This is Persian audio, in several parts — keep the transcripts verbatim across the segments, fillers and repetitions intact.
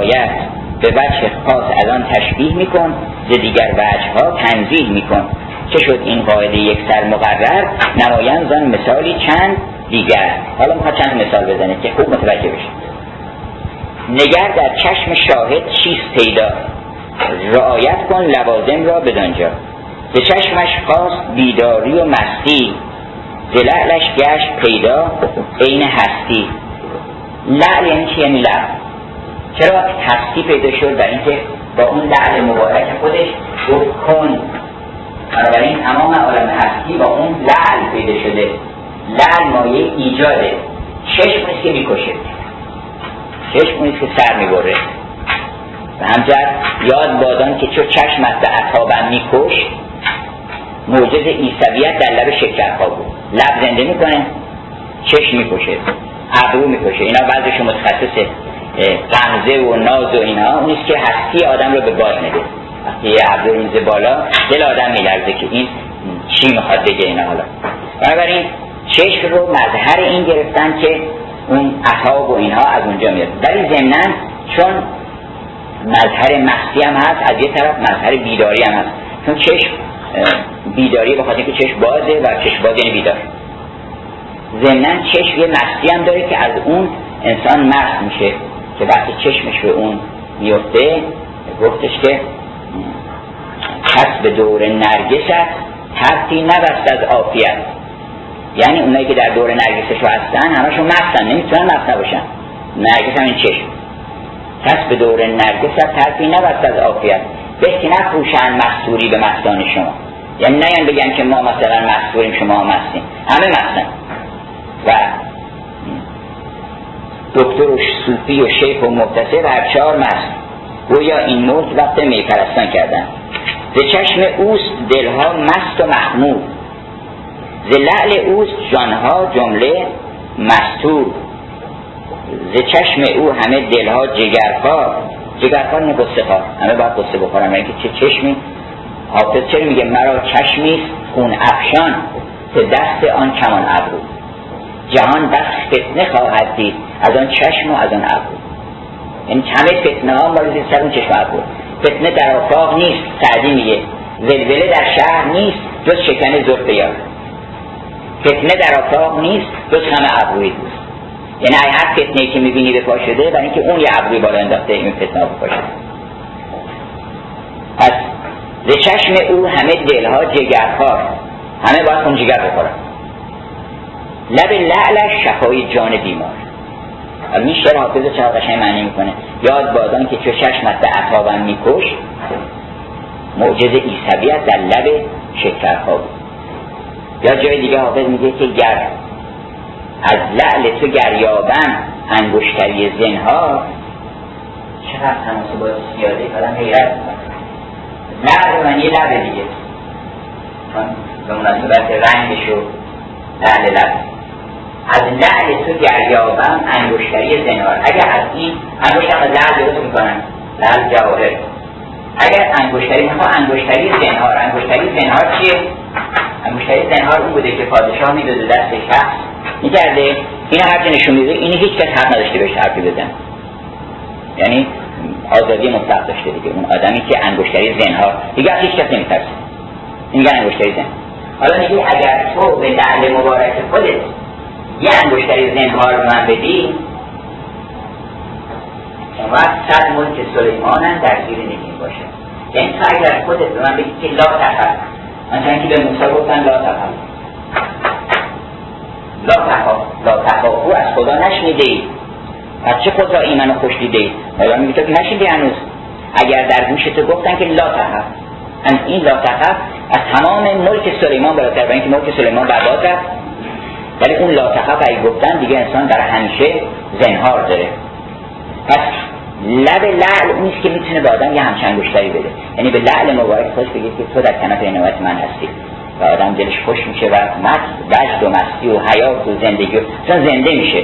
آیت به وجه خاص از آن تشبیه میکن، ز دیگر وجه ها تنزیه میکن. چه شد این قاعده یک سر مقرر، نمایان زان مثالی چند دیگر. حالا میخواد چند مثال بزنه که خوب متوجه بشه. نگر در چشم شاهد چیست پیدا، رعایت کن لوازم را بدانجا. ز چشمش خواست بیداری و مستی، ز لعلش گشت پیدا عین هستی. لعل یعنی چی؟ یعنی لعل. چرا هستی پیدا شد؟ برای اینکه با اون لعل مبارک خودش گفت کن. بنابراین تمام عالم هستی با اون لعل پیدا شده. لعل مایه ایجاده. چشم نیست که میکشه، چشم نیست که سر میبره. و همجرد یاد بادان که چو چشمت به عطابم میکش، موجز عیسویت در لب شکرخا بود. لب زنده میکنه، چشم میکشه، ابرو میکشه. اینا بعضیشون متخصص غمزه و ناز و اینا، اونیست که هستی آدم رو به باد میده. وقتی یه ابرو میزه بالا دل آدم میلرزه که این چی میخواد بگه اینا. حالا بنابراین چشم رو مظهر این گرفتن که اون عطاب و اینها از اونجا میاد. ولی ضمناً چون مظهر مستی هم هست، از یه طرف مظهر بیداری هم هست. چون چشم بیداری بخاطر که چشم بازه و چشم باز یعنی بیدار. ضمناً چشم یه مستی هم داره که از اون انسان مست میشه، که وقتی چشمش به اون میفته گفتش که پس به دور نرگست حرفی نبست از عافیت. یعنی اونایی که در دور نرگسش هستن همشون مستن، نمیتونن مست نباشن. نرگس هم این چشم. پس به دور نرگست حرفی نبست از عافیت، بهتی نفروشن مستوری به مستان شما. یعنی نیان بگن که ما مثلا مستوریم شما هم مستیم. همه مستن. و دکتر و صوفی و شیخ و محتسب هر چهار مست. گویا این مرد وقت میپرستان کردن. ز چشم اوست دلها مست و محمود، ز لعل اوست جانها جمله مستور. ز چشم او همه دلها جگرخوار. جگرخوار نه قصه خوار، همه باید قصه بخورن. یعنی که چه چشمی. حافظ چرا میگه مرا چشمیست خون افشان، که دست آن کمان ابرو. جهان بس فتنه خواهد دید از آن چشم و از آن ابرو. یعنی همه فتنه ها مال سر اون چشم ابرو. فتنه در آفاق نیست، سعدی میگه ولوله در شهر نیست جز شکن زلف یار. فتنه در آفاق نیست جز همه ابروی دوست. یعنی هر فتنه‌ای که میبینی به پا شده برای اینکه اون یه ابروی بالا انداخته این فتنه ها به پا شده. پس ز چشم او همه دلها جگرخوار، همه باید خون جگر بخورن. لب لعلش شفای جان بیمار. این شعر حافظ چرا قشنگ معنی میکنه. یاد بادان که چو چشمت به عطابم میکش، معجز عیسویت در لب شکرخا بود. یا جای دیگه حافظ میگه که گر از لعل تو گریابم انگشتری زنها. چقدر تناسبات زیاده کلام حیرت میکنه. لعل معنی لب دیگه، چون به مناسبت رنگش و لعل لب. از لعل تو گریابم انگشتری زنهار. اگر از این انگشت هم از لعل درست میکنن، لعل جواهر. اگر انگشتری میخواه انگشتری زنهار. انگشتری زنهار چیه؟ انگشتری زنهار اون بوده که پادشاه میداده دست شخص میکرده اینو هر چه نشون میده اینی هیچ کس حق نداشته بهش حرفی بزن. یعنی آزادی مطلق داشته دیگه اون آدمی که انگشتری زنهار دیگه از هیچ کس نمیترسه. این میگن انگشتری زنهار. حالا میگه اگر تو به لعل مبارک خودت یه انگشتری زنهار به من بدی، اون وقت صد ملک سلیمانم در زیر نگین باشه. یعنی تو اگر خودت به من بگی که لا تخف، مثلا که به موسی گفتن لا تخف، لا تخف لا تخافو از خدا نشنیده ای، از چه خود را ایمن و خوش دیده ای؟ حالا میگه تو که نشنیدی هنوز. اگر در گوش تو گفتن که لا تخف، این لا تخف از تمام ملک سلیمان بالاتر، برای اینکه ملک سلیمان برباد رفت، ولی اون لا تخف اگه گفتن دیگه انسان در همیشه زنهار داره. پس لب لعل اونیست که میتونه به آدم یه همچه انگشتری بده. یعنی به لعل مبارک خوش بگید که تو در کنف عنایت من هستی و آدم دلش خوش میشه و مست وجد و مستی و حیات و زندگی و زنده میشه.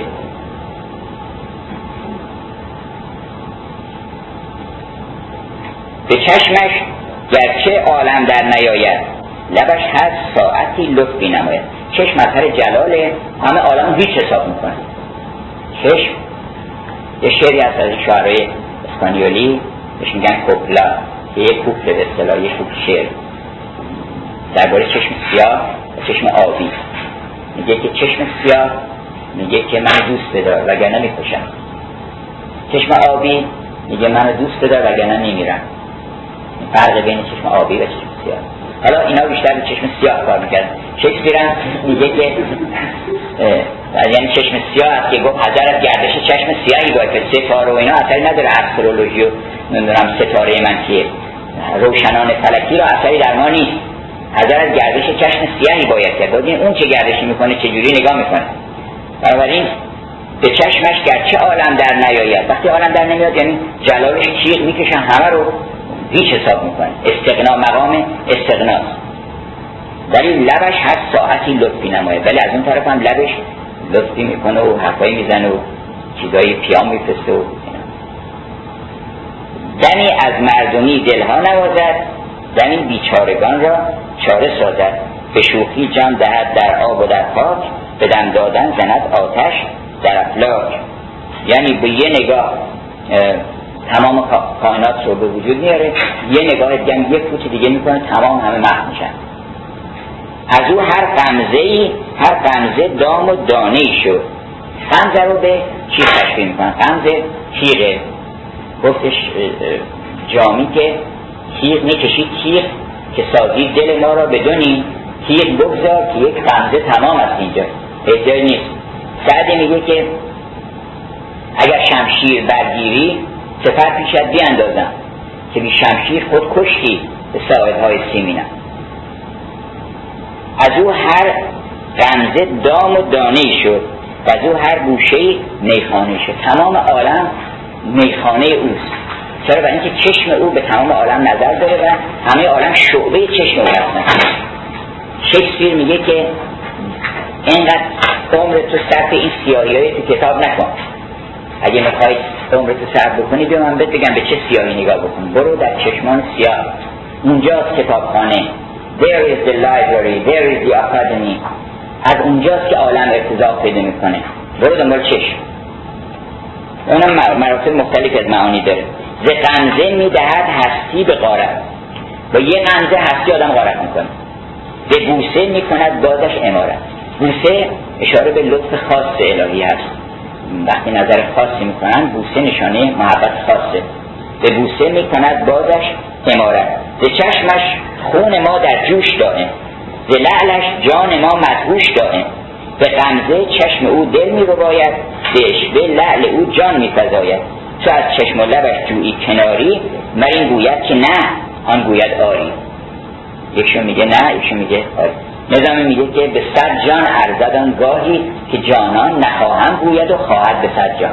به چشمش گرچه عالم در نیاید، لبش هر ساعتی لطفی نماید. چشم مظهر جلاله، همه عالم هیچ حساب میکنه. چشم یه شعری هست از شعرهای اسپانیولی بهش میگن کوپلا، که یک کوپل به اصطلاح یک کوپل شعر درباره چشم سیاه و چشم آبی. میگه که چشم سیاه میگه که من دوست بدار وگرنه میکشم، چشم آبی میگه من دوست بدار وگرنه نمیرم. فرق بین چشم آبی و چشم سیاه. حالا اینا بیشتر به چشم سیاه کار میکردن. شکسپیر هم میگه که یعنی چشم سیاه است که گفت حذر از گردش چشم سیاهی باید که ستاره و اینا اثری نداره، استرولوژی و نمیدونم ستاره منفیه روشنان فلکی را اثری در ما نیست. حذر از گردش چشم سیاهی باید کرد. ببین اون چه گردشی میکنه چه جوری نگاه میکنه. بنابراین به چشمش گرچه عالم در نیاید، وقتی عالم در نمیاد یعنی جلالش تیغ میکشن همه رو هیچ حساب میکنه. استغنا مقام استغناست. ولی لبش هر ساعتی لطفی نماید، ولی از اون طرف هم لبش لطفی میکنه و حرفایی میزنه و چیزایی پیام میفرسته و دمی از مردمی دلها نوازد، دمی بیچارگان را چاره سازد. به شوخی جان دهد در آب و در خاک، به دم دادن زند آتش در افلاک. یعنی به یه نگاه تمام کائنات رو به وجود میاره، یه نگاه دیگه یه فوت دیگه میکنه تمام همه محو میشن. از او هر غمزه‌ای هر غمزه دام و دانه‌ای شد. غمزه رو به چی تشبیه میکنن؟ غمزه تیغه. گفتش جامی که تیغ میکشید، تیغ که سازی دل ما را بدونی، تیغ بگذار که یک غمزه تمام است اینجا، احتیاج نیست. سعدی میگه که اگر شمشیر برگیری سپر پیشت بیاندازم، که بی شمشیر خود کشتی به ساعدهای سیمینم. از او هر غمزه دام و دانه‌ای شد و از او هر گوشه‌ای میخانه شد. تمام عالم میخانه اوست. چرا؟ برای اینکه چشم او به تمام عالم نظر داره و همه عالم شعبه چشم او هستن. شکسپیر میگه که اینقدر عمر تو صرف این سیاهی‌های تو کتاب نکن. اگه میخوای عمر تو صرف بکنی بیا من بهت بگم به چه سیاهی نگاه بکن. برو در چشمان سیاه، اونجاست کتابخانه. There is the library, there is the academy. از اونجاست که عالم ارتزاق پیدا میکنه. برو دنبال چشم. اونم مراتب مختلف از معانی داره. ز غمزه میدهد هستی به غارت. با یه غمزه هستی آدم غارت میکنه. به بوسه میکند بازش امارت. بوسه اشاره به لطف خاص الهی هست. وقتی نظر خاصی میکنن بوسه نشانه محبت خاصه. به بوسه میکند بازش امارت. ز چشمش خون ما در جوش دائم، ز لعلش جان ما مدهوش دائم. به غمزه چشم او دل می رو باید، به اشوه لعل او جان می فزاید. چو از چشم و لبش جویی کناری، مر این گوید که نه آن گوید آری. یکشون میگه نه، یکشون میگه آری. نظامی میگه که به صد جان ارزد آن گاهی، که جانان نخواهم گوید و خواهد به صد جان.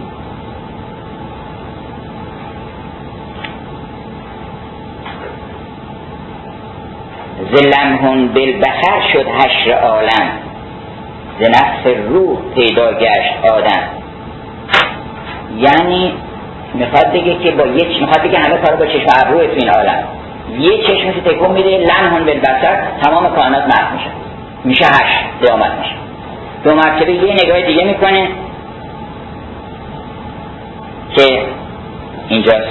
ز لمح بالبصر شد حشر عالم، ز نفس روح پیدا گشت آدم. یعنی میخواد بگه که با یک میخواد بگه همه کارا با چشم ابرو تو این عالم. یه چشمش تکون میده، لمح بالبصر تمام کائنات محو میشه، میشه حشر، قیامت میشه. دو مرتبه یه نگاه دیگه میکنه که اینجاست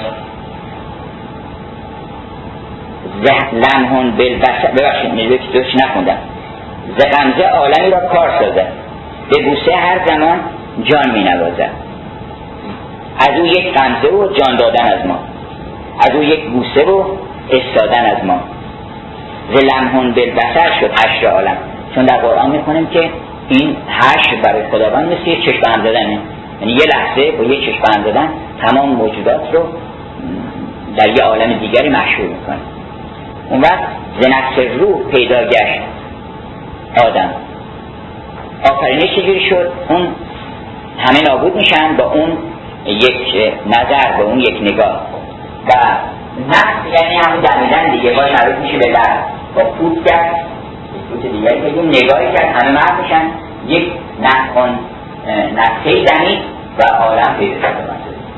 لمح بالبصر. ببخشید میگه که توش نخوندم. ز غمزه عالمی را کار سازد، به بوسه هر زمان جان می نوازد. از او یک غمزه و جان دادن از ما، از او یک بوسه و استادن از ما. ز لمح بالبصر شد حشر عالم. چون در قرآن میخونیم که این حشر برای خداوند مثل یک چشم هم دادنه، یعنی یه لحظه با یک چشم هم دادن تمام موجودات رو در یه عالم دیگری محشور میکنه. اون وقت ز نفس روح پیدا گشت آدم. آفرینش چجوری شد؟ اون همه نابود میشن با اون یک نظر، با اون یک نگاه. و نفس یعنی همون دمیدن دیگه، باید معروف میشه به لب. با فوت کرد، فوت دیگری که اون نگاهی کرد همه مرد میشن، یک نفخون نفخهی دمید و عالم پیدا کرد.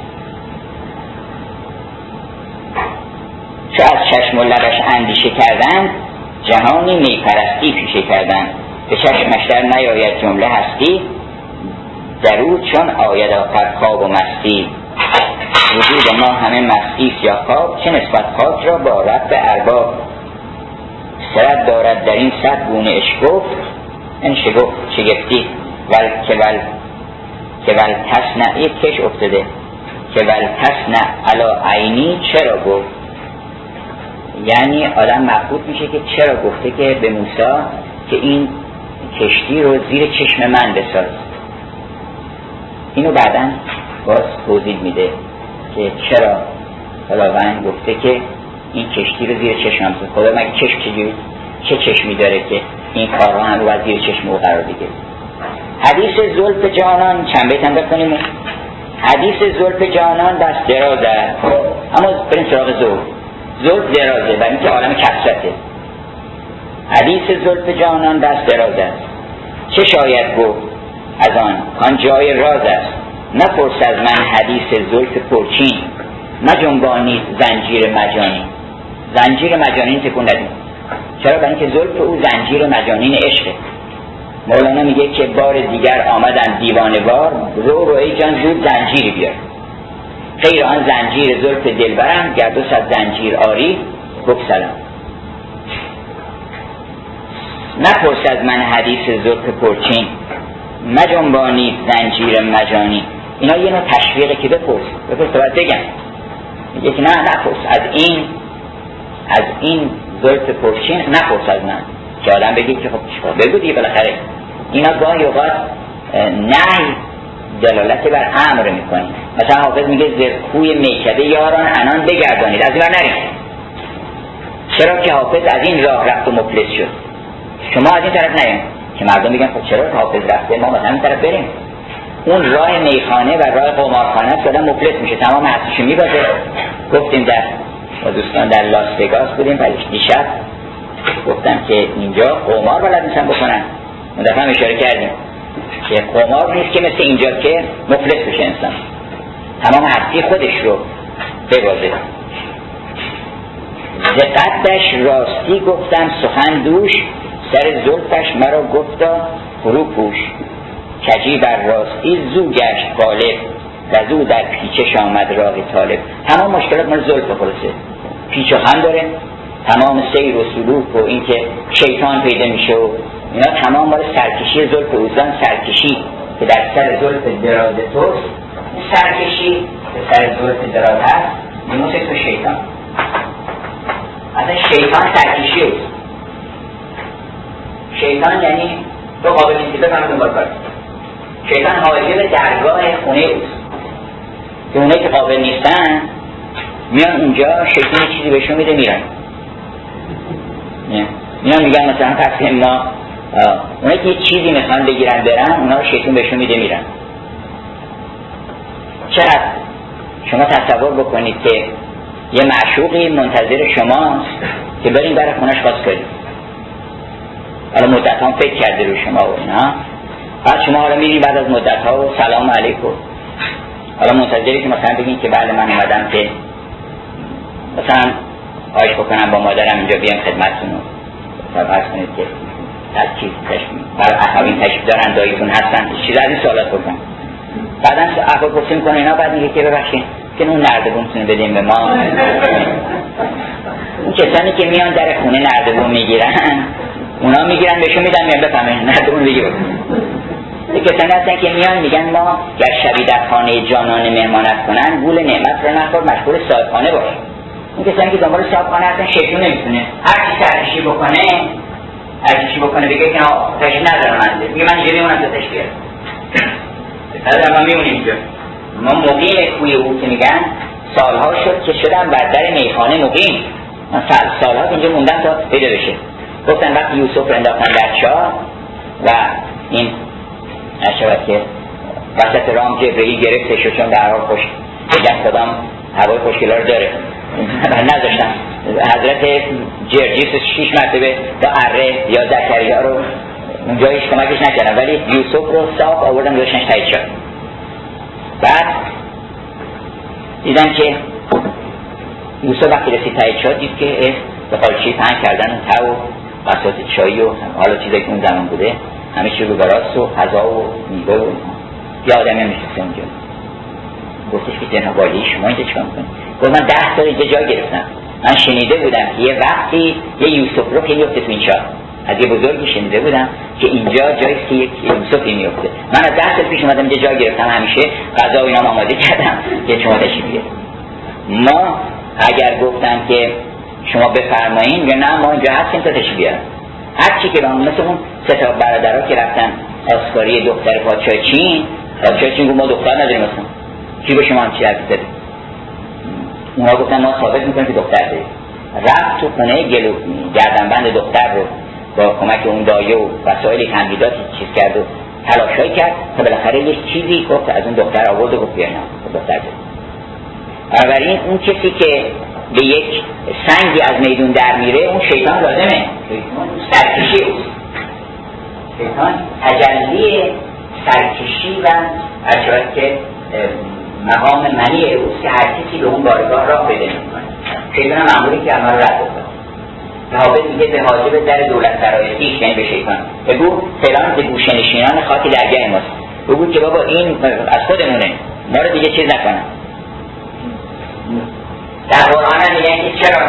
چو از چشم و لبش اندیشه کردن، جهانی میپرستی پیشه کردن. به چشمش در نیاید جمله هستی، در او چون آید آخر خواب و مستی. وجود ما همه مسیح یا خواب، چه نسبت خاک را با رب ارباب. سرد دارد در این صد گونه اشکفت، این شگفت شگفتی ول که ول که ول تصنع یک کش افتاده که ول تصنع علا عینی چرا گفت، یعنی آدم مخبوط میشه که چرا گفته که به موسی که این کشتی رو زیر چشم من بساز. اینو بعداً باز توضیح میده که چرا خداوند گفته که این کشتی رو زیر چشم بساز. خدا مگه چشم چجوری چه چشمی داره که این کارها هم رو زیر چشم او قرار بگیره. حدیث زلف جانان چند بیت هم بکنیم. حدیث زلف جانان دست درازه، اما بریم سراغ زلف. زلف درازه برای اینکه عالم کثرته. حدیث زلف جانان دست درازه است، چه شاید گفت از آن کان جای راز است. نپرس از من حدیث زلف پرچین، مجنبانید زنجیر مجانی. زنجیر مجانین تکون ندید. چرا؟ برای اینکه زلف او زنجیر مجانین عشقه. مولانا میگه که بار دیگر آمدن دیوانه‌وار، رو رو ای جان زود زنجیری بیار. خیر آن زنجیر زلف دلبرم، گر دو صد زنجیر آری بگسلم. نپرس از من حدیث زلف پرچین، مجنبانید زنجیر مجانی. اینا یه نوع تشویقه که بپرس بپرس تو باید بگم. میگه که نه نپرس از این از این زلف پرچین، نپرس از من. که آدم بگه که خب چیکار بگو دیگه بالاخره. اینا گاهی اوقات نهی دلالت بر امر میکنه. مثلا حافظ میگه زرکوی میکده یاران انان بگردانید، از این ور نرید. چرا که حافظ از این راه رفت و مفلس شد، شما از این طرف نیاین. که مردم میگن خب چرا حافظ رفته ما مثلا این طرف بریم. اون راه میخانه و راه قمارخانه است که آدم مفلس میشه، تمام هستیشو میبازه. گفتیم در با دوستان در لاس وگاس بودیم، بعدش دیشب گفتم که اینجا قمار بلد نیستن بکنن. اون دفعه هم اشاره کردیم که قمار نیست که مثل اینجا که مفلس بشه انسان، تمام هستی خودش رو ببازه. ز قدش راستی گفتم سخن دوش، سر زلفش مرا گفتا فرو پوش. کجی بر راستی زو گشت غالب، رزو در پیچش آمد راه طالب. تمام مشکلات مال زلف خلاصه، پیچ و خم داره. تمام سیر و سلوک و این که شیطان پیدا میشه و اینا تمام مال سرکشی زلف اوزان. سرکشی که در سر زلف دراز توست، سرکشی که سر زلف دراز هست میموسه تو شیطان. اصلا شیطان سرکشی اوست. شیطان یعنی تو قابل نیستی بفهمه دنبال کار. شیطان حاجب درگاه خونه اوست که اونه که قابل نیستن میان اونجا، شیطان چیزی بهشون میده میرن. میان میگن مثلا پس ما اونه که یه چیزی میخوان بگیرن برن، اونا رو شیطان بهشون میده میرن. چقدر شما تصور بکنید که یه معشوقی منتظر شماست که برین در خونش باز کنید. حالا مدت هم فکر کرده رو شما و اینا، بعد شما حالا میرین بعد از مدت ها و سلام علیکم، حالا منتظری که مثلا بگین که بله من اومدم که مثلا خواهش بکنم با مادرم اینجا بیام خدمتتون رو فرض کنید که از چیز تشکیم برای اخوین تشکیم دارن، داییتون هستن، چیز از این سوالات بکنم. بعدا اخوان پرسیم کنه اینا، بعد میگه که ببخشید که اون نردبونتون بدیم به ما. اون کسانی که میان در خونه نردبون میگیرن اونا میگیرن بهشون میدن میان بفهمن نردبون بگیرن. یه کسانی هستن که میان میگن ما گر شبی در خانه جانان مهمانت کنن، گول نعمت رو نخور، مشغول صاحب خانه باش. این کسانی که دنبال صاحب خانه هستن شیطون نمیتونه هر چی سرکشی بکنه هر چی بکنه بگه که تشکیل ندارم منزل، میگه من اینجا میمونم تا تشکیل هست. ما میمونیم اینجا. ما مقیم کوی او که میگن سالها شد که شدم بر در میخانه مقیم. من سال سالها اینجا موندم تا پیدا بشه. گفتن وقتی یوسف رو انداختن در چاه و این نشود که وسط رام جبرئیل گرفتش و چون در حال خوش بگن کدام هوای خوشگلا رو داره نذاشتن حضرت جرجیس شیش مرتبه تا اره یا زکریا رو اونجا هیچ کمکش نکردن، ولی یوسف رو صاف آوردن گذاشتنش تایید شد. بعد دیدن که یوسف وقتی رسید تایید شد دید که به قالچی پهن کردن و تا و بساط چایی و حالا چیزایی که اون زمان بوده همه چی رو براست و غذا و میوه و یه آدمی هم نشسته اونجا. گفتش که جناب عالی شما اینجا چیکار میکنید؟ گفت من ده سال اینجا جا گرفتم، من شنیده بودم که یه وقتی یه یوسف رو که میفته تو این چاه، از یه بزرگی شنیده بودم که اینجا جایی که یک یوسفی میفته. من از ده سال پیش اومدم اینجا جا گرفتم، همیشه غذا و اینا آماده کردم که شما تشریف بیارید. ما اگر گفتن که شما بفرمایین یا نه ما اینجا هستیم تا تشریف بیاریم. هر چی که بهمون، مثل اون سه تا برادرها که رفتن آسکاری دختر پادشاه چین، پادشاه چین گفت ما دختر نداریم اصلا، کی به شما همچی حرفی زده؟ اونا گفتن ما ثابت میکنیم که دختر داریم. رفت تو خونه گلو گردنبند دختر رو با کمک اون دایه و وسایل تمهیداتی چیز کرد و تلاشایی کرد تا بالاخره یک چیزی گفت از اون دختر آورد و گفت بیاین دختر داریم. بنابراین اون کسی که به یک سنگی از میدون در میره اون شیطان لازمه، شیطان سرکشی اوست، شیطان تجلی سرکشی و اشارت که مقام منی اوست که هر کسی به اون بارگاه راه پیدا میکنه. شیطان هم معمولی که همه رو رد بکنه. صحابه میگه به حاجب در دولت سرای خویش، یعنی به شیطان بگو فلان ز گوشه‌نشینان خاک درگاه ماست، بگو که بابا این از خودمونه، ما رو دیگه چیز نکنه. در قرآن هم میگن که چرا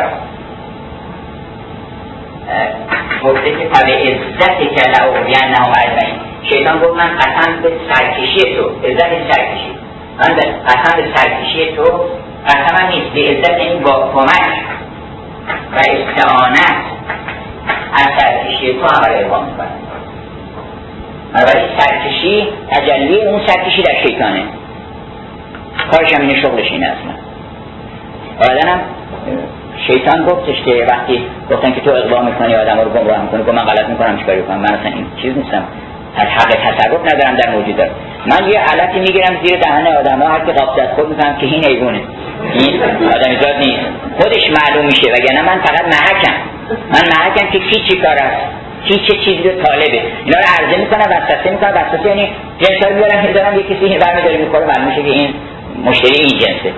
گفته که فبه عزت که لأغوینهم اجمعین، شیطان گفت من قسم به سرکشی تو، عزت سرکشی، من قسم به سرکشی تو قسم نیست، به عزت این با کمک و استعانت از سرکشی تو همه رو اقوام میکنه. بنابراین سرکشی تجلی اون سرکشی در شیطانه، کارش هم اینه، شغلش اینه اصلا. آدم شیطان گفتش که وقتی گفتن که تو اقدام میکنی آدم رو گمراه میکنی، گفت من غلط میکنم چیکار کنم، من اصلا این چیز نیستم، از حق تصرف ندارم در موجودات، من یه علتی میگیرم زیر دهن آدما، هر کی قابض از خود میفهم که این حیوانه، این آدمیزاد نیست، خودش معلوم میشه، وگرنه من فقط محکم، من محکم که کی چی کار است، کی چه چیزی رو طالبه، اینا رو عرضه میکنم، وسوسه میکنم، وسوسه یعنی جنسا رو میارم میذارم یه کسی برمی‌داره میخوره، معلوم میشه که این مشتری این جنسه.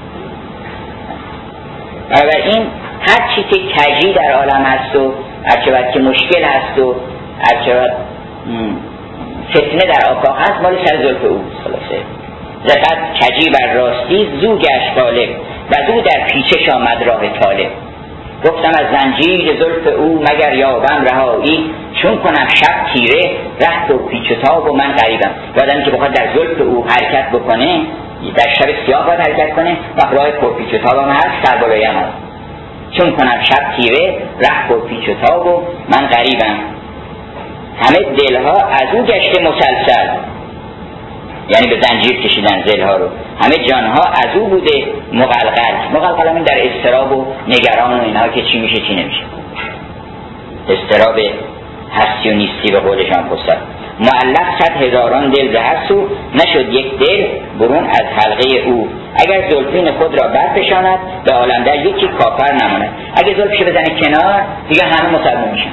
بنابراین هر چی که کجی در عالم هست و هرچه که مشکل هست و هرچه فتنه در آفاق هست مال سر زلف اوست. خلاصه زفت کجی بر راستی زو گشت غالب و زو در پیچش آمد راه طالب. گفتم از زنجیر زلف او مگر یابم رهایی، چون کنم شب تیره ره و پیچ و تاب و من غریبم. یادم که بخواد در زلف او حرکت بکنه، در شب سیاه باید حرکت کنه و راه پرپیچ و تاب هم هست، سربالایی هم هست. چون کنم شب تیره ره پرپیچ و تاب و من غریبم. همه دلها از او گشته مسلسل، یعنی به زنجیر کشیدن دلها رو، همه جانها از او بوده مقلقل. مقلقل همین در اضطراب و نگران و اینها که چی میشه چی نمیشه، اضطراب هستی و نیستی به قول جان پستر. معلق صد هزاران دل به هر سو، نشد یک دل برون از حلقه او. اگر زلفین خود را برفشاند به عالم در یکی کافر نماند. اگر زلفشو بزنه کنار دیگه همه مسلمان میشن،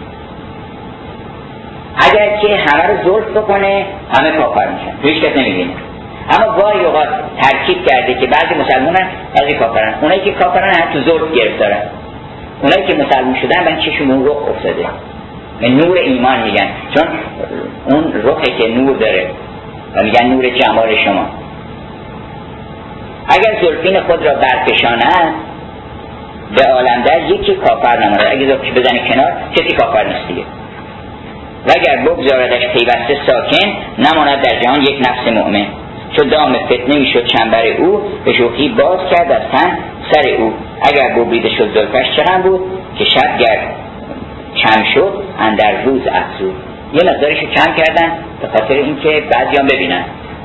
اگر که همه رو زلف بکنه همه کافر میشن، هیچ کس نمیبینه. اما گاهی اوقات ترکیب کرده که بعضی مسلمانن بعضی کافرن. اونایی که کافرن هم تو زلف گرفتارن، اونایی که مسلمان شدن من چشمون رخ افتاده، نور ایمان میگن، چون اون رخی که نور داره و میگن نور جمال شما. اگر زلفین خود را برفشاند به عالم در یکی کافر نماند. اگر زلفش بزنه کنار کسی کافر نیست دیگه. و اگر بگذاردش پیوسته ساکن، نماند در جهان یک نفس مؤمن. چو دام فتنه میشد چنبر او، به شوخی باز کرد از تن سر او. اگر ببریده شد زلفش چقدر بود، که شب گرد کم شد اندر روز افزود. یه مقدارشو کم کردن به خاطر اینکه بعضیان ببینن.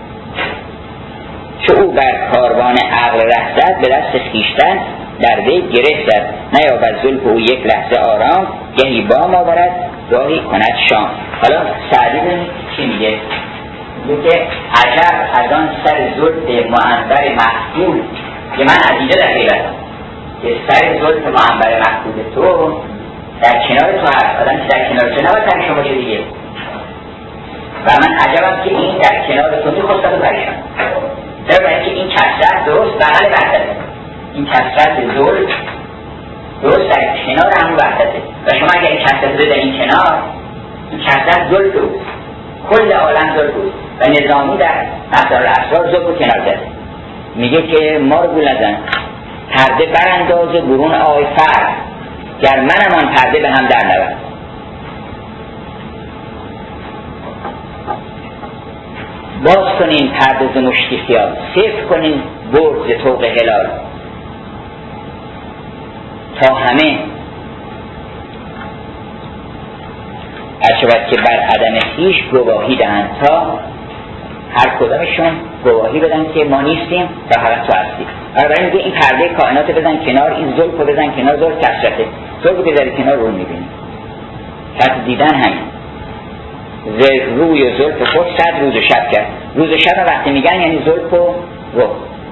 چو او بر کاروان عقل ره زد، به دست خویشتن در وی گره زد. نیابد زلف او یک لحظه آرام، گهی بام آورد گاهی کند شام. حالا سعدی ببینید چی میگه؟ میگه که عجب از آن سر زلف معنبر مخدول، که من از اینجا در حیرتم که سر زلف معنبر مخدول تو در کنار تو هست. آدم که در کنار تو نباید پریشان باشه دیگه، و من عجبم که این در کنار تو میخواستد و پریشان. چرا؟ برای که این کسرت درست بغل وحدته، این کسرت زلف درست در کنار همون وحدته، و شما اگر این کسرت رو در این کنار، این کسرت زلف اوست، کل عالم زلف اوست، و نظامی در مقدار الاسرار زلف رو کنار زده. میگه که ما رو گول نزن، پرده برانداز برون آی فرد، گر منم آن پرده به هم در نبرد. باز کنین پرده ز مشتی خیال، صفر کنین برد ز طوق هلال. تا همه هرچود که بر عدم خویش گواهی دهند، تا هر کدامشون گواهی بدن که ما نیستیم و فقط تو هستی. بنابراین میگه این پرده کائنات بزن کنار، این زلف رو بزن کنار، زلف کثرته، زلف بذاری کنار رو میبینی. کسی دیدن همین ز روی و زلف خود صد روز و شب کرد. روز و شب وقتی میگن یعنی زلف و رو.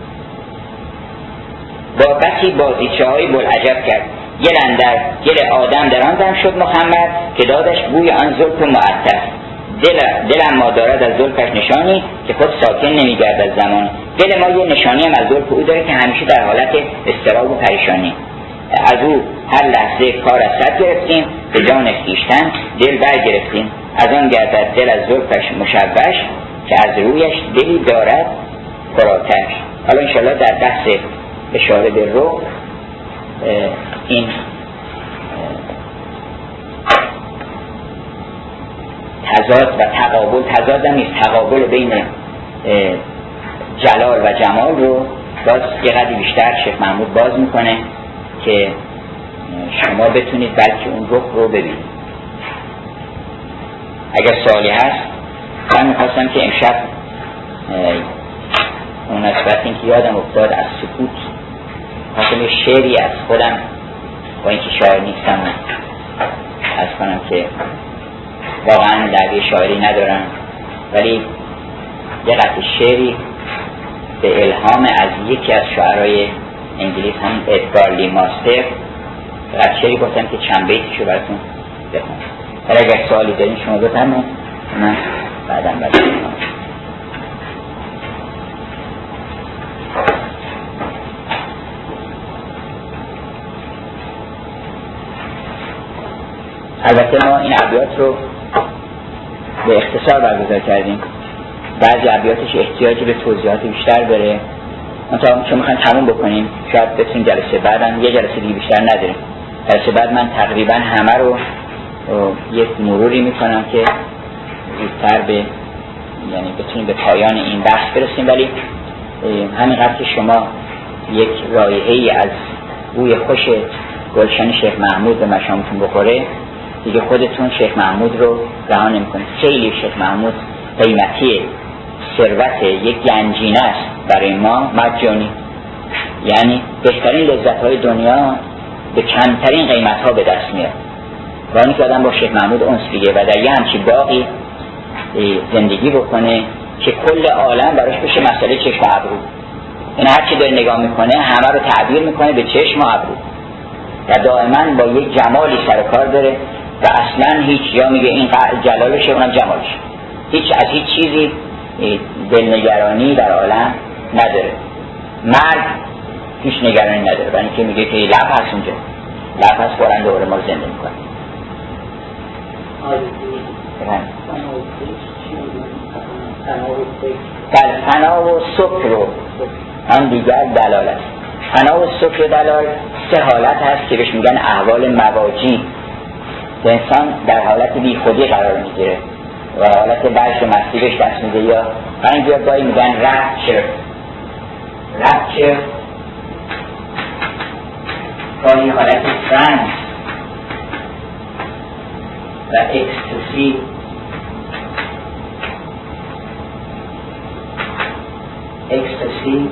با بسی بازیچه های بلعجب کرد، گل اندر گل آدم در آن دم شد محمد، که دادش بوی آن زلف معطر. دل دلم ما دارد از زلفش نشانی، که خود ساکن نمیگرد از زمان. دل ما یه نشانی هم از زلف او داره که همیشه در حالت اضطراب و پریشانی. از او هر لحظه کار از سر گرفتیم، به جان خویشتن دل بر گرفتیم. از آن گردد دل از زلفش مشوش، که از رویش دلی دارد پرآتش. حالا انشاءالله در بحث اشاره به رو این تضاد و تقابل، تضاد هم نیست، تقابل بین جلال و جمال رو باز یه قدری بیشتر شیخ محمود باز میکنه که شما بتونید بلکه اون رخ رو ببینید. اگر سوالی هست، من میخواستم که امشب اون نسبت این که یادم افتاد از سکوت حاصل شعری از خودم، با اینکه شاعر نیستم از کنم که واقعا دعوی شاعری ندارم، ولی یه قطع شعری به الهام از یکی از شاعرای انگلیس، هم ادگار لی ماستر، قطع شعری گفتم که چند بیتشو براتون بخونم. ولی اگر سوالی دارین شما بفرمایید، من بعدم براتون البته ما این ابیات رو به اختصار برگزار کردیم، بعضی ابیاتش احتیاجی به توضیحات بیشتر داره. منتها چون میخوایم تموم بکنیم شاید بتونیم جلسه بعدم یه جلسه دیگه بیشتر نداریم. جلسه بعد من تقریبا همه رو یک مروری میکنم که زودتر به یعنی بتونیم به پایان این بحث برسیم. ولی همینقدر که شما یک رایحه‌ای از بوی خوش گلشن شیخ محمود به مشامتون بخوره، دیگه خودتون شیخ محمود رو رها نمی‌کنید. خیلی شیخ محمود قیمتی، ثروت، یک گنجینه است برای ما مجانی. یعنی بهترین لذت‌های دنیا به کمترین قیمت‌ها به دست میاد. وانی که آدم با شیخ محمود انس بگیره و در یه همچین باغی زندگی بکنه که کل عالم براش بشه مسئله چشم و ابرو. این هر چی داره نگاه میکنه همه رو تعبیر میکنه به چشم و ابرو و دائما با یک جمالی سر کار داره و اصلا هیچ جا میگه این جلالشه اونم جمالشه. هیچ از هیچ چیزی دلنگرانی در عالم نداره. مرگ هیچ نگرانی نداره، برای اینکه میگه که لب هست اونجا، لب هست قرآن دوباره ما زنده میکنه. بله، فنا و سکر رو آن دیگر دلال است. فنا و سکر دلال سه حالت هست که بهش میگن احوال مواجی. انسان در حالت بی خودی قرار میگیره و حالت برش و مستی بهش دست میده، یا اینجا گاهی میگن رپچر. رپچر گاهی حالت فرانس و اکستسی. اکستسی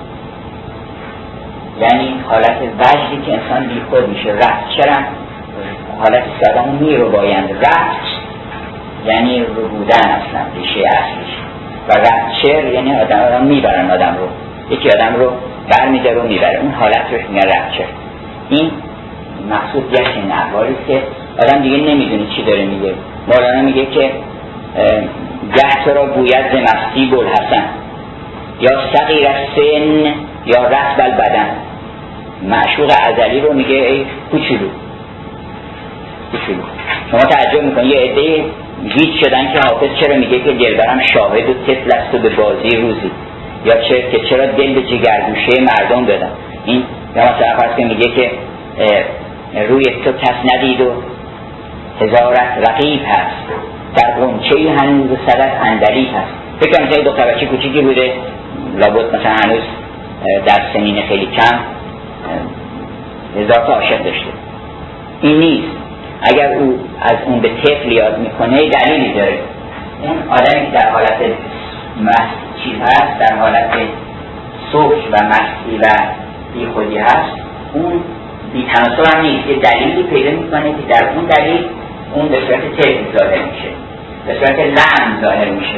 یعنی حالت وجدی که انسان بی خود میشه. رپچر هم حالت که آدم میرو بایند. رپچ یعنی رو بودن اصلا ریشه اصلیش، و رپچر یعنی آدم آدم میبرن آدم رو، یکی آدم رو بر میداره و میبره، اون حالت روش میگن رپچر. این مقصود یک این احوالی که آدم دیگه نمیدونه چی داره میگه. مولانا میگه که گه تو را گوید ز مستی بوالحسن، یا صغیر السن یا رطب البدن. معشوق ازلی رو میگه ای کوچولو کوچولو. شما تعجب میکنید یه عده گیج شدن که حافظ چرا میگه که دلبرم شاهد و طفل است و به بازی روزی. یا چه که چرا دل به جگرگوشه مردم دادم. این یا مثلا فرض کنید میگه که روی تو کس ندید و هزارت رقیب هست، در غنچه‌ای هنوز صدف عندلیب هست. فکر کنم مثلا دختر بچه کوچیکی بوده، لابد مثلا هنوز در سنین خیلی کم هزار تا عاشق داشته. این نیست. اگر او از اون به طفل یاد میکنه دلیلی داره. اون آدمی که در حالت مست چیز هست، در حالت سوش و مستی و بی خودی هست، اون بی تناسب هم نیست. یه دلیلی پیدا میکنه که در اون دلیل اون به صورت طفل ظاهر میشه، به صورت لعن ظاهر میشه.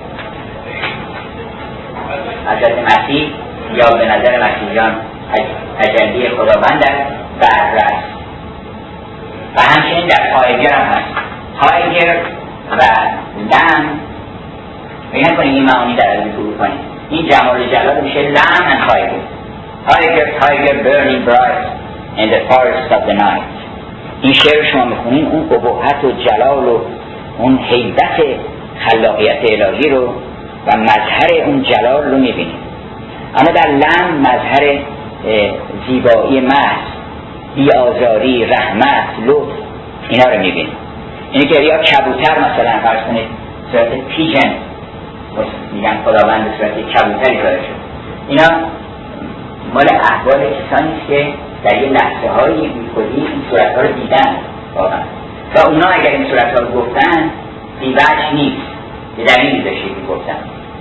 حضرت مسیح یا به نظر مسیحیان تجلی خداوند در بره است و همچنین در تایگر هم هست. تایگر و لعن بگن کنید این معانی در از فرو کنید. این جمال جلال میشه لعن and تایگر. تایگر تایگر burning bright in the forest of the night. این شعر شما میخونین اون ابهت و جلال و اون هیبت خلاقیت الهی رو و مظهر اون جلال رو میبینید. اما در لعن مظهر زیبایی محض، بی‌آزاری، رحمت، لطف، اینا رو میبینید. اینه که یا کبوتر مثلا فرض کنید صورت پیجن میگن خداوند به صورت کبوتری ظاهر شد. اینا مال احوال کسانی است که در یه لحظه هایی بیخودی این صورت ها رو دیدن واقعا و اونا اگر این صورت ها رو گفتن بی‌وجه نیست، به دلیلی داشته که گفتن.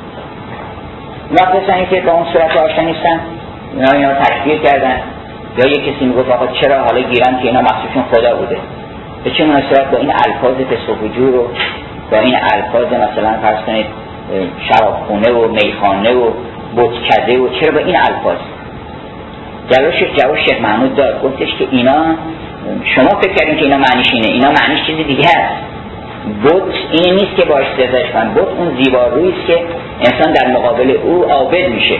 اونا کسانی که با اون صورت ها آشنا نیستن اینا اینا رو تشبیه کردن، یا یه کسی میگفت آقا چرا حالا گیرن که اینا مخصوصشون خدا بوده. به چه مناسبت با این الفاظ فسق و فجور و با این الفاظ مثلا فرض کنید شرابخونه و میخانه و بتکده و چرا با این الفاظ؟ جلوش جواب شیخ محمود داد، گفتش که اینا شما فکر کردین که اینا معنیش اینه، اینا معنیش چیزی دیگه است. بت این نیست که باش سزش کنن، بت اون زیبارویی است که انسان در مقابل او عابد میشه.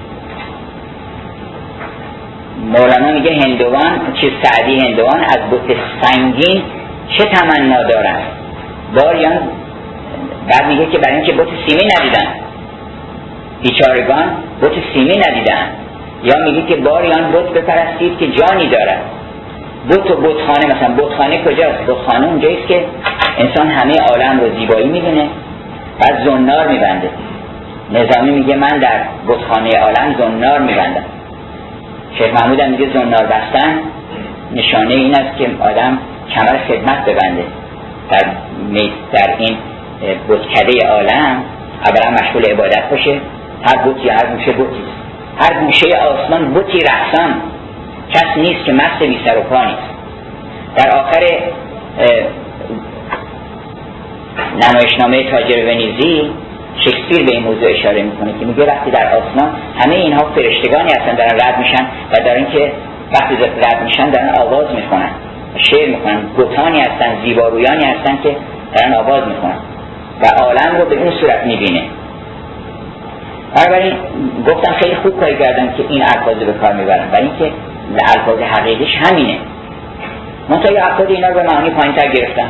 مولانا میگه هندوان چه سعدی هندوان از بت سنگین چه تمنا دارن. باریان بعد میگه که برای اینکه بت سیمی ندیدن، بیچارگان بت سیمی ندیدن. یا میگه که باریان بت بپرستید که جانی دارد. بت و بتخانه، مثلا بتخانه کجاست؟ بتخانه اونجاییست که انسان همه عالم رو زیبایی میبینه بعد زنار میبنده. نظامی میگه من در بتخانه عالم زنار میبندم. شیخ محمود هم میگه زنار بستن نشانه این است که آدم کمر خدمت ببنده در, در این بتکده عالم. اولا مشغول عبادت باشه، هر بتی هر گوشه بتی، هر گوشه آسمان بتی رقصان، کس نیست که مست بی سر و پا نیست. در آخر نمایشنامه تاجر ونیزی شکسپیر به این موضوع اشاره میکنه که میگه وقتی در آسمان همه اینها فرشتگانی هستن دارن رد میشن و دارن که وقتی رد میشن دارن آواز میکنن، شعر میکنن، بتانی هستن، زیبارویانی هستن که دارن آواز میکنن و عالم رو به اون صورت میبینه. بنابراین گفتم خیلی خوب کاری کردم که این الفاظ به کار میبرن، برای اینکه الفاظ حقیقیش همینه. منتها یه افراد اینا رو به معانی پایین تر گرفتن.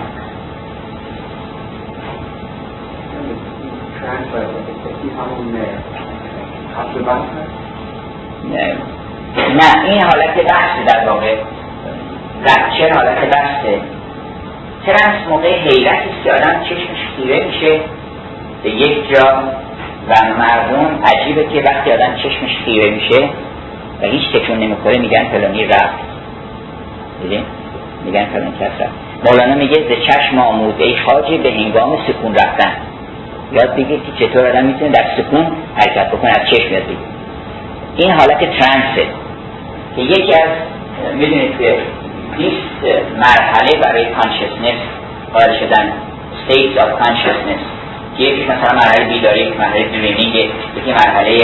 نه این حالت بحثه، در واقع لکچر حالت بحثه. ترنس موقع حیرتی است که آدم چشمش خیره میشه به یک جا و مردم عجیبه که وقتی آدم چشمش خیره میشه و هیچ تکون نمیخوره میگن فلانی رفت. دیدین؟ میگن فلانی کس رفت. مولانا میگه ز چشم آموز ای خواجه به هنگام سکون رفتن. یاد بگیر که چطور آدم میتونه در سکون حرکت بکنه، از چشم یاد بگیر. این حالت ترنسه که یکی از میدونید که بیست مرحله برای کانشسنس قائل شدن، states of consciousness، که یکی مثلا مرحله بیداری، یک مرحله درینینگ، یکی مرحله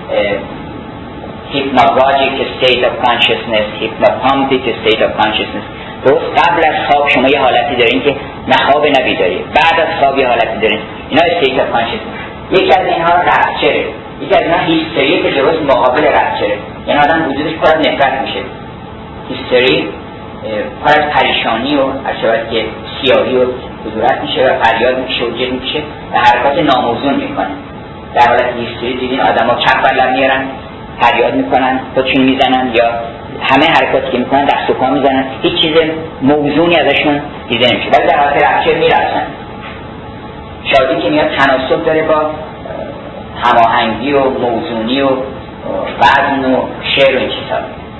hypnagogic state of consciousness، hypnopompic state of consciousness. درست قبل از خواب شما یه حالتی دارین که نه خواب نه بیداری، بعد از خواب یه حالتی دارین، اینا state of consciousness. یکی از اینها رپچره، یکی از اینها هیستری که درست مقابل رپچره، یعنی آدم وجودش پر از نفرت میشه. هیستری پر از پریشانی و عشقت که سیاهی و کدورت میشه و فریاد میشه و جد میشه و حرکات ناموزون میکنه. در حالت هیستری دیدین آدم‌ها چپ بر لب میارن، فریاد میکنن، خودشون میزنن یا همه حرکاتی که میکنن دست و پا میزنن، هیچ چیز موزونی ازشون دیده نمیشه. ولی در حالت رپچر میرسن. شادی که میاد تناسب داره با هماهنگی و موزونی و وزن و شعر و این چیزها.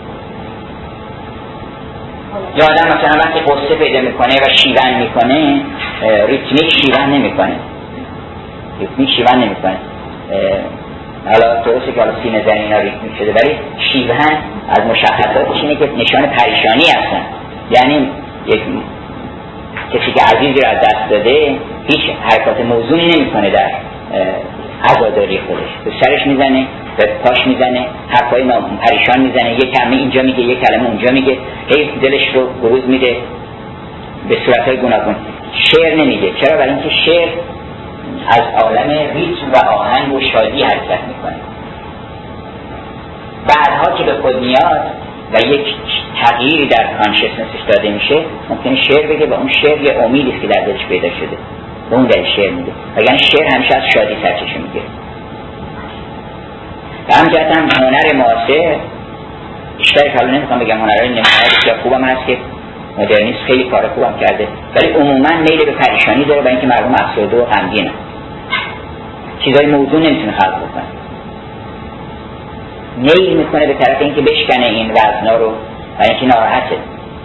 یا آدم مثلا وقتی قصه پیدا میکنه و شیون میکنه، ریتمیک شیون نمیکنه ریتمیک شیون نمیکنه حالا درسته که حالا سینه زنی اینا ریتمیک شده، ولی شیون از مشخصاتش اینه که نشان پریشانی هستن. یعنی یک کسی که عزیزی رو از دست داده هیچ حرکات موزونی نمیکنه در عزاداری خودش، به سرش میزنه، به پاش میزنه، حرفای پریشان میزنه، یک کلمه اینجا میگه، یک کلمه اونجا میگه، هی دلش رو بروز میده به صورتهای گوناگون. شعر نمیگه. چرا؟ برای اینکه شعر از عالم ریتم و آهنگ و شادی حرکت میکنه. بعدها که به خود میاد و یک تغییری در کانشسنسش داده میشه، ممکنه شعر بگه و اون شعر یه امیدی که در دلش پیدا شده، به اون دلیل شعر میگه. وگرنه شعر همیشه از شادی سرچشمه میگیره. به همجهت هم هنر معاصر بیشترش، حالا نمیخوام بگم هنرهای نمایش یا خوبم هست که مدرنیسم خیلی کار خوبم کرده، ولی عموما میل به پریشانی داره، برای اینکه مردم افسرده و غمگینن، چیزای موضوع نمیتونه خلق بکنه، میل میکنه به طرف اینکه بشکنه این وزنا رو، برای اینکه ناراحته.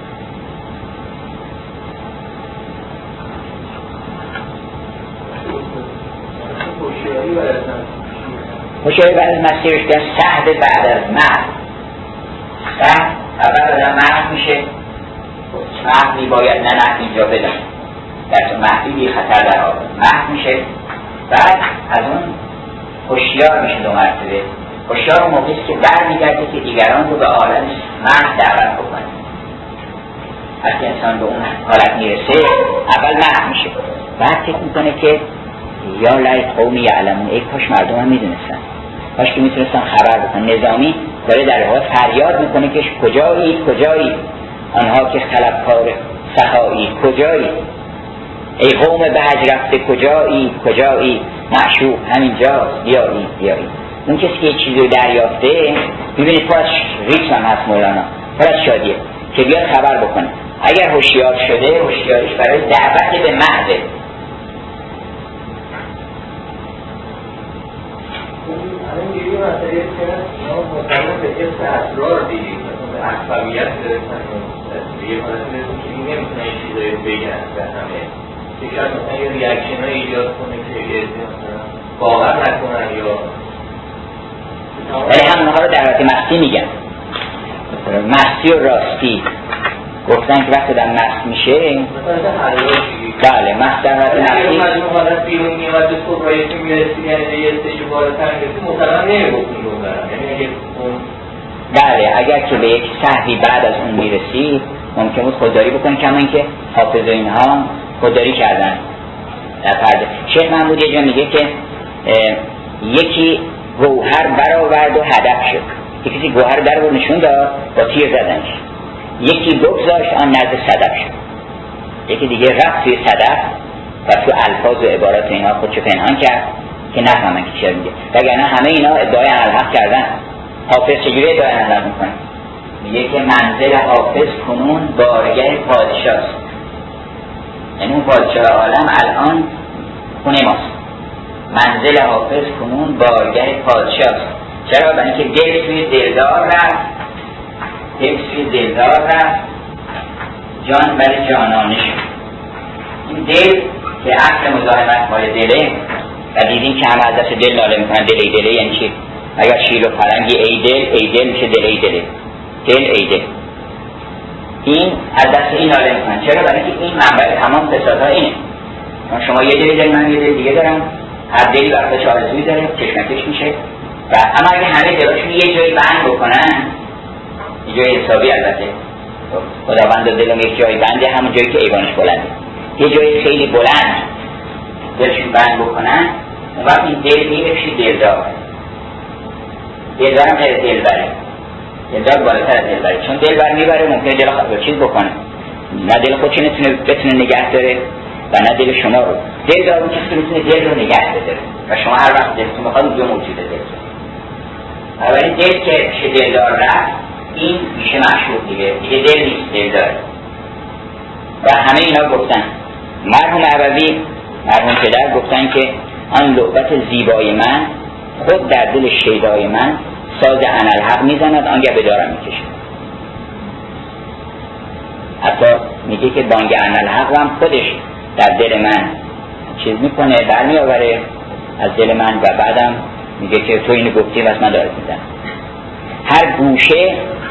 هوشیاری بعد از مسیرش که سهد بعد از مرد. سهد اول آدم مرد میشه، مرد میباید نه نه اینجا بدن، در تو مهدی بی خطر در آباد مرد میشه. بعد از اون هوشیار میشه دو مرتبه. هوشیار اون موقعی که بر میگرده که دیگران رو به عالم مرد دعوت بکنه. وقتی انسان به اون حالت میرسه اول مرد میشه، بعد فکر میکنه که یا لای قومی یعلمون، ای کاش مردم هم میدونستن، کاش که میتونستن خبر بکنن. نظامی داره در واقع فریاد میکنه که کجایی کجایی آنها که خلبکار سخایی، کجایی ای قوم بهج رفته، کجایی کجایی معشوق همینجاست، بیایی بیایی. اون کسی که چیزی رو دریافته، میبینید پر از ریتم هم هست مولانا، پر از شادیه که بیاد خبر بکنه. اگر هوشیار شده، هوشیاریش برای دعوت به مهده. الان دیگه مسئله که ما مطمئن به حفظ اسرار دیگه مثلا اخلاقیت برسن دیگه حالت میرسن که این نمیتونه این چیزایی بگن به همه که شاید مثلا یه ریاکشن های ایجاد کنه که یه مثلا باور نکنن یا ولی همونها رو در حالت مستی میگن. مستی و راستی گفتن که وقتی در مست میشه بله مست در حالت مستی مجموع حالت بیرون میاد به صبرایی که میرسی یعنی یه استیج بالاتر میرسی مطمئن نمیگفتون رو برم یعنی اگه اون بله اگر که به یک سهوی بعد از اون میرسی ممکن بود خودداری بکنی، کما اینکه حافظ اینها خودداری کردن در پرده. شیخ محمود یه جا میگه که یکی گوهر برآورد و هدف شد، یکی گوهر در رو نشون داد با تیر زدنش، یکی بگذاشت آن نزد صدف شد، یکی دیگه رفت توی صدف و تو الفاظ و عبارات اینا خودشو پنهان کرد که نفهمن که چی میگه. وگرنه همه اینا ادعای الحق کردن. حافظ چجوری ادعای الحق میکنه؟ میگه که منزل حافظ کنون بارگاه پادشاست، یعنی اون پادشاه عالم الان خونه ماست. منزل حافظ کنون بارگاه پادشاست. چرا؟ برای اینکه دل توی دلدار رفت، دل توی دلدار رفت، جان برای جانانه شد. این دل که اصل مزاحمت مال دله و دیدیم که همه از دست دل ناله میکنن. دل ای دله یعنی چی؟ اگر شیر و پرنگی ای دل، ای دل میشه دل ای دله، دل ای دل. این از دست این ناله میکنن. چرا؟ برای اینکه این منبع تمام فسادها اینه. شما یه دل دل، من یه دل دیگه دارم، هر دلی برخوش آرزویی داره، کشمکش میشه. و اما اگه همه دلاشون یه جایی بند بکنن، یه جایی حسابی البته، خداوند دلم یک جایی بنده، همون جایی که ایوانش بلنده، یه جایی خیلی بلند دلشون بند بکنن، اون وقت این دل میبشه دلدار. دلدار هم غیر دلبره، دلدار بالاتر از دلبره، چون دلبر میبره ممکنه دل خود چیز بکنه، نه دل خودش نتونه بتونه نگه داره و نه دل شما رو. دلدار اون کسی که میتونه دل رو نگه داره. و شما هر وقت دلتون بخواد اونجا موجوده دلتون. بنابراین دل که میشه دلدار رفت، این میشه مشهور دیگه، دیگه دل نیست، دل داره. و همه اینا گفتن. مرحوم عربی، مرحوم پدر گفتن که آن لعبت زیبای من خود در دل شیدای من ساز انالحق میزند آنگه به دارم میکشد. حتی میگه که بانگ انالحق هم خودش در دل من چیز میکنه، برمی آوره از دل من و بعدم میگه که تو اینو گفتی و از من دارد میزن. هر گوشه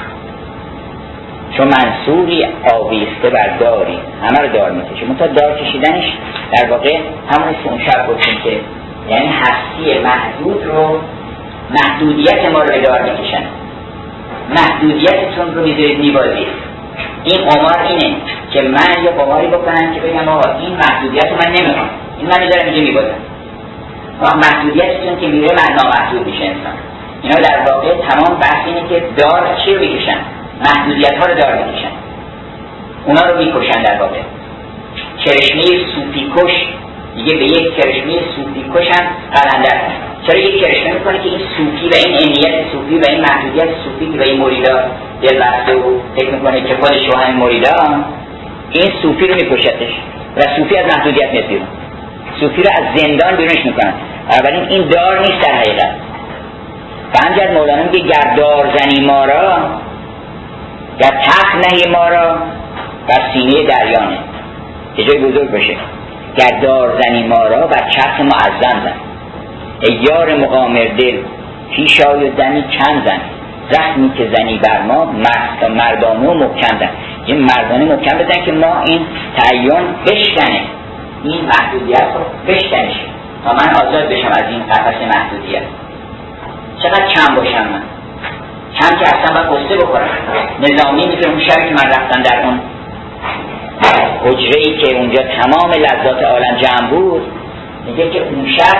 چون منصوری آویسته بر داری، همه رو دار میکشه. منتها دار کشیدنش در واقع همون که اون شب گفتیم که یعنی هستی محدود رو، محدودیت ما رو به دار میکشن. محدودیتتون رو میذارید میبازید. این قمار اینه که من یه قماری بکنم که بگم آقا این محدودیت رو من نمیخوام، این من میذارم اینجا میبازم. محدودیتتون که میره من نامحدود میشه انسان. اینا در واقع تمام بحث اینه که دار چی رو میکشن؟ محدودیت ها رو دار میکشن، اونا رو میکشن. در واقع کرشمه صوفی کش دیگه به یک کرشمه صوفی کش هم قلندر. چرا یک کرشمه میکنه که این صوفی و این انیت صوفی و این محدودیت صوفی که به این مریدا دل بسته و فکر میکنه که خودش و همین مریدا، این صوفی رو میکشتش و صوفی از محدودیت میاد بیرون، صوفی رو از زندان بیرونش میکنن. اولین این دار نیست در حقیقت. فهمجد مولانا میگه گر دار زنی ما را، گر تخت نهی ما را بر سینه دریانه، که جای بزرگ باشه. گر دار زنی ما را بر چرخ معظم زن، ای یار مقامر دل پیش آی و دمی کم زن، زخمی که زنی بر ما مرد مردانه و محکم زن. یه مردانه محکم بزن که ما این تعین بشکنه، این محدودیت رو بشکنش تا من آزاد بشم از این قفس محدودیت. چقدر کم باشم من، کم که اصلا باید قصه بخورم. نظامی میگه اون شبی که من رفتم در اون حجره‌ای که اونجا تمام لذات عالم جمع بود، میگه که اون شب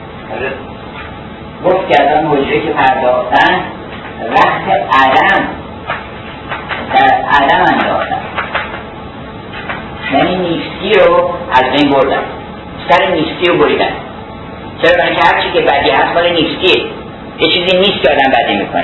گفت که از اون حجره‌ای که پرداختن رخت عدم در عدم انداختن، یعنی نیستی رو از بین بردن، سر نیستی رو بریدن. چرا؟ برای که هرچی که بدی هست مال نیستیه، یه چیزی نیست که آدم بدی میکنه.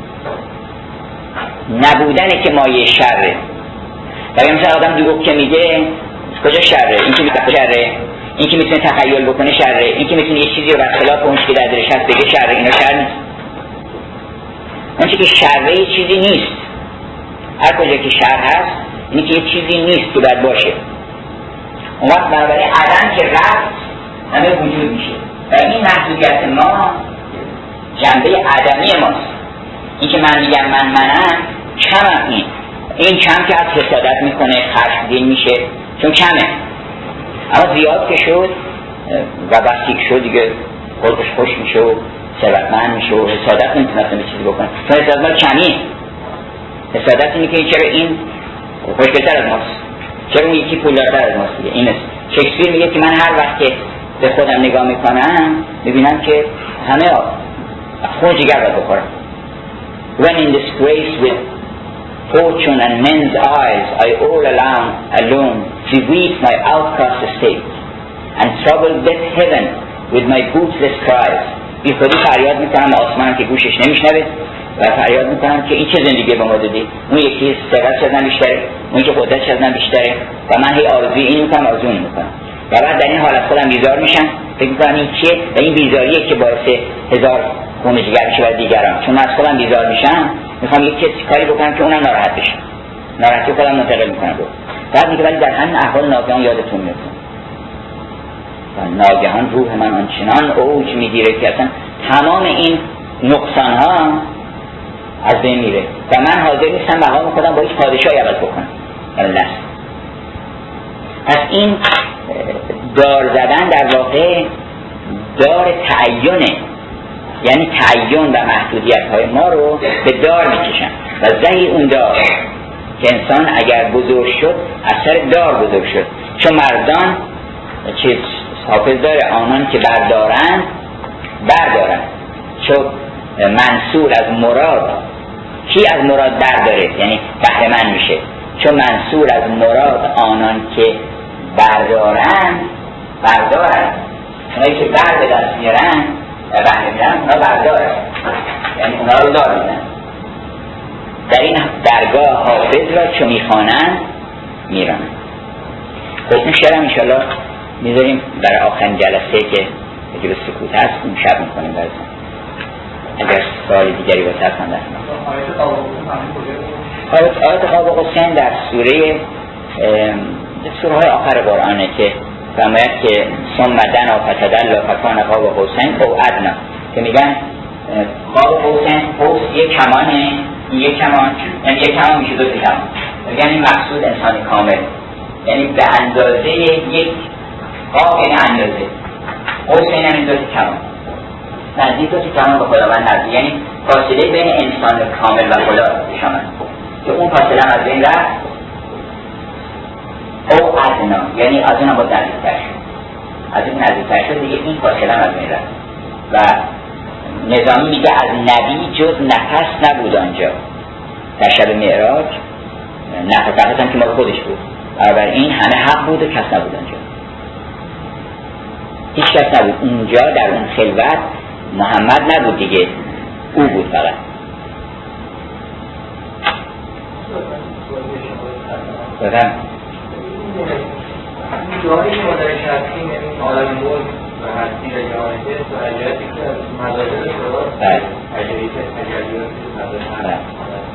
نبودنه که مایه شره. و مثلا آدم دروغ که میگه کجا شره؟ این که میگه شره، این که میتونه تخیل بکنه شره، این که میتونه یه چیزی رو برخلاف اونش که در دلش هست بگه شره. اینا شر نیست. اون چی که شره یه چیزی نیست. هر کجا که شر هست اینی که یه چیزی نیست که باید باشه. اون وقت بنابراین عدم که رفت همه وجود میشه. و این محدودیت ما جنبه عدمی ماست. این که من میگم من منم کمم، این این کم که از حسادت میکنه، خشمگین میشه چون کمه. اما زیاد که شد و بسیک شد دیگه خودش خوش میشه و ثروتمند میشه و حسادت نمیتونه اصلا چیزی بکنه. چون حسادت مال کمی. حسادت اینه که چرا این خوشگل‌تر از ماست، چرا اون یکی پولدارتر از ماست دیگه. این است. شکسپیر میگه که من هر وقت که به خودم نگاه میکنم میبینم که همه خون جگر باید بخورم. When in disgrace with fortune and men's eyes, I all alone, alone beweep my outcast estate, and trouble death heaven with my bootless cries. بی خودی فریاد میکنم آسمان که گوشش نمیشنوه و فریاد میکنم که این چه زندگی به ما دادی. اون یکی ثروت از من بیشتره، اون که قدرتش از من بیشتره و من هی آرزوی این میکنم آرزو این میکنم. و بعد در این حالت خودم بیزار میشم، فکر میکنم این چیه و این بیزاریه که باعث هزار خون جگر میشه برای دیگران. چون من از خودم بیزار میشم میخوام یک کسی کاری بکنم که اونم ناراحت بشه، ناراحتی خودم منتقل میکنم. بعد میگه ولی در همین احوال ناگهان یادتون میاد و ناگهان روح من آنچنان اوج میگیره که اصلا تمام این نقصان ها از بین میره و من حاضر نیستم مقام خودم با هیچ پادشاهی عوض بکنم. الله. پس این دار زدن در واقع دار تعینه، یعنی تعین و محدودیت های ما رو به دار میکشن و زهی اون دار که انسان اگر بزرگ شد از سر دار بزرگ شد. چون مردان چیز حافظ داره آنان که بردارن بردارن، چون منصور از مراد، کی از مراد برداره یعنی بهره مند میشه. چون منصور از مراد آنان که بردارن بردارن، اونایی که بر به دست میارن و بهره میرن اونا برداره، یعنی اونا رو دار میدن. در این درگاه حافظ را چو میخوانند میرانند. خب این شعر هم انشاءالله میذاریم برای آخرین جلسه که اگه به سکوت هست اون شب میکنیم براتون. اگر سوال دیگری واسه هستن در آیت قاب قوسین در سوره سوره های آخر قرآنه که فرماید که ثم دنا فتدلی فکان قاب قوسین او ادنی، که میگن قاب قوسین قوس یک کمانه، یک کمان یعنی یک کمان میشه دو تا کمان، میگن این مقصود انسان کامل، یعنی به اندازه یک قاب، یعنی اندازه قوسین یعنی دو تا کمان، نزدیک دو تا کمان به خداوند نزدیک، یعنی فاصله بین انسان کامل و خدا شامل که اون فاصله هم از بین رفت. او ادنا یعنی از اون هم با نزدیکتر شد، از این نزدیکتر شد دیگه این فاصله هم از بین رفت. و نظامی میگه از نبی جز نفس نبود آنجا. در شب معراج نفس نفس هم که ما خودش بود، بنابراین همه حق بود و کس نبود آنجا، هیچ کس نبود اونجا. در اون خلوت محمد نبود دیگه، او بود فقط. بفهم این جایی که ما درش هستیم، یعنی عالم ملک و هستی و جهان حس و عجلتی که از مدازه شداست تجریت تجریات که مدازه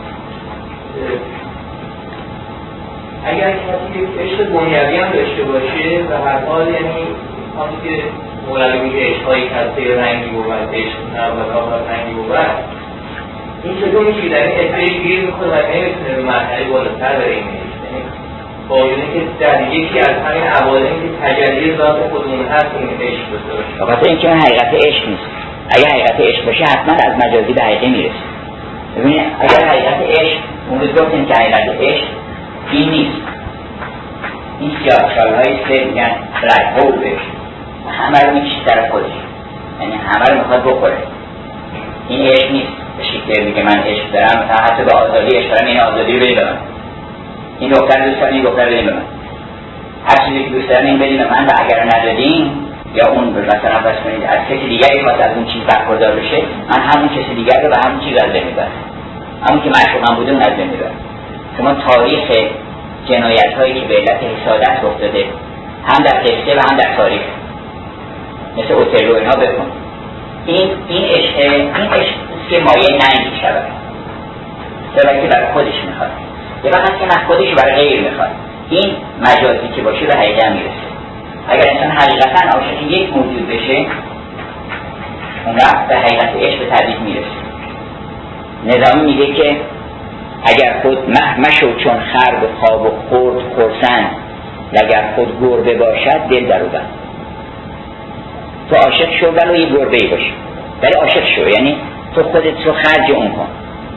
اگر کسی یک عشق دنیوی هم داشته باشه و هر حال یعنی همون که مولوی میگه عشقهایی کسته رنگی بود، عشق نبودا و رنگی بود، این چطور میشه در این عشقش گیر میکنه و نمیتونه به مرحله بالاتر بره این عشق، با اینه که در یکی از همین عوالمی که تجلی ذات خودمون هست این عشق بسته باشه. واسه اینکه اون حقیقت عشق نیست. اگر حقیقت عشق باشه حتما از مجازی به حقیقه میرسه. ببینید اگر حقیقت عشق، اون روز گفتیم که حقیقت عشق این نیست، این سیاه‌چال‌هایی که میگن بلک هول بشه، همه رو میکشه طرف خودش، یعنی همه رو میخواد بخوره. این عشق نیست به شکلی میگه من عشق دارم، مثلا حتی به آزادی عشق دارم، این آزادی رو بدید به من، این دختر دوست دارم، این دختر بدید به من، هر چیزی که دوست دارم این بدید به من، و اگر ندادین یا اون مثلا بس کنید از کسی دیگری خواست از اون چیز برخوردار بشه، من همون کسی دیگر رو و همون چیز از بین میبرم، همون که معشوقم بوده اون از بین میبرم. شما تاریخ جنایت هایی که به علت حسادت رخ داده هم در قصه و هم در تاریخ مثل اوتلو اینا بکن، این این عشق این عشق که مایه ننگ شود، سبایی که برای خودش میخواد، یه وقت که من خودش برای غیر میخواد، این مجازی که باشه به حقیقه میرسه. اگر انسان حقیقتا عاشق یک موجود بشه اون وقت به حقیقت عشق به تدریج میرسه. نظامی میگه که اگر خود مه مشو چون خر به خواب و خورد خرسند، اگر خود گربه باشد دل در او بند. تو عاشق شو ولو یه گربه‌ای باشه، ولی عاشق شو، یعنی تو خودت رو خرج اون کن.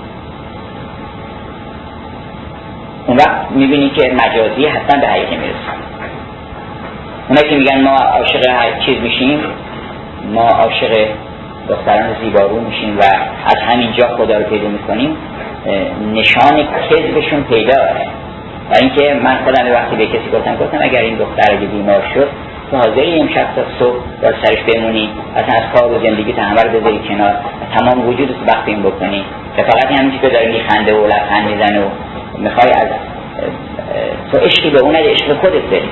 اون وقت میبینی که مجازی حتما به حقیقه میرسه. اونایی که میگن ما عاشق هر چیز میشیم، ما عاشق دختران زیبارو میشیم و از همینجا خدا رو پیدا میکنیم، نشان کذبشون پیداست. و اینکه من خودم وقتی به کسی گفتم گفتم اگر این دختر اگه بیمار شد تو حاضری امشب تا صبح در سرش بمونی، اصلا از کار و زندگی تا همه رو بذاری کنار و تمام وجودت رو وقت این بکنی که فقط همین که داری میخنده و لبخند میزنه و میخوای از تو عشقی به اون عشق خودت بری.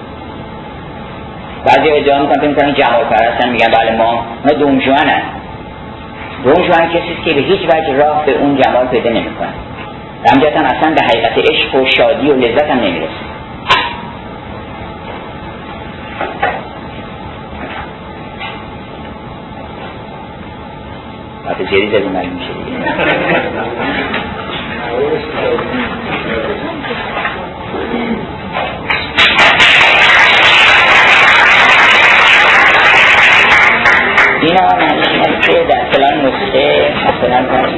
بعضی ادعا میکنن فکر میکنن جمال پرستن، میگن بله ما ما دونجوانن. دونجوان کسی است که به هیچ وجه راه به اون جمال پیدا نمیکنه، همجاست هم اصلا به حقیقت عشق و شادی و لذت هم نمیرسه. حتی جریز از اون میشه اینا معنی که در فلان نسخه مثلا